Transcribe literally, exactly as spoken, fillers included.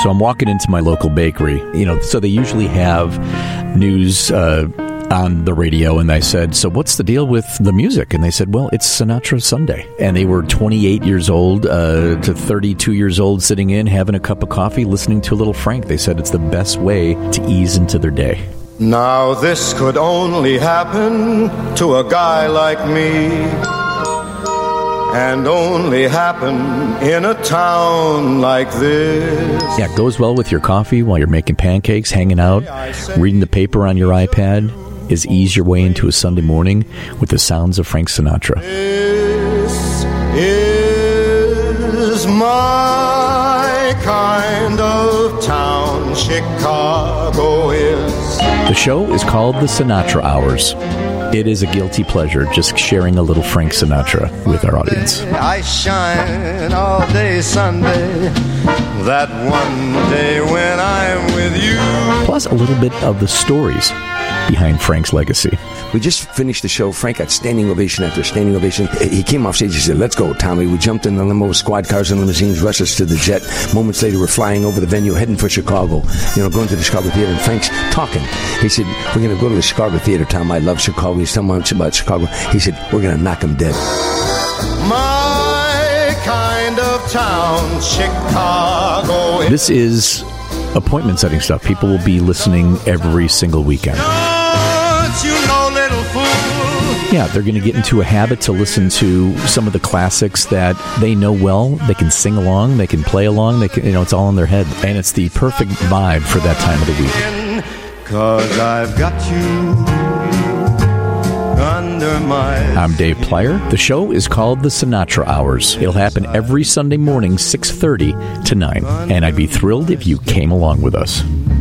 So I'm walking into my local bakery, you know, so they usually have news uh, on the radio, and I said, so what's the deal with the music? And they said, well, it's Sinatra Sunday. And they were twenty-eight years old uh, to thirty-two years old, sitting in, having a cup of coffee, listening to a little Frank. They said it's the best way to ease into their day. Now this could only happen to a guy like me, and only happen in a town like this. Yeah, it goes well with your coffee while you're making pancakes, hanging out, reading the paper on your iPad. Is ease your way into a Sunday morning with the sounds of Frank Sinatra. This is my kind of town, Chicago is. The show is called The Sinatra Hours. It is a guilty pleasure just sharing a little Frank Sinatra with our audience. I shine all day Sunday, that one day when I'm with you. Plus a little bit of the stories behind Frank's legacy. We just finished the show. Frank got standing ovation after standing ovation. He came off stage. He said, let's go, Tommy. We jumped in the limo, squad cars and limousines, rushed us to the jet. Moments later, we're flying over the venue, heading for Chicago, you know, going to the Chicago Theater. And Frank's talking. He said, we're going to go to the Chicago Theater, Tom. I love Chicago. He's telling much about Chicago. He said, we're going to knock him dead. My kind of town, Chicago is. This is appointment setting stuff. People will be listening every single weekend. You know, little fool. Yeah, they're going to get into a habit to listen to some of the classics that they know well. They can sing along, they can play along, they can, you know, it's all in their head. And it's the perfect vibe for that time of the week. 'Cause I've got you under my... I'm Dave Plyer. The show is called The Sinatra Hours. It'll happen every Sunday morning, six thirty to nine. And I'd be thrilled if you came along with us.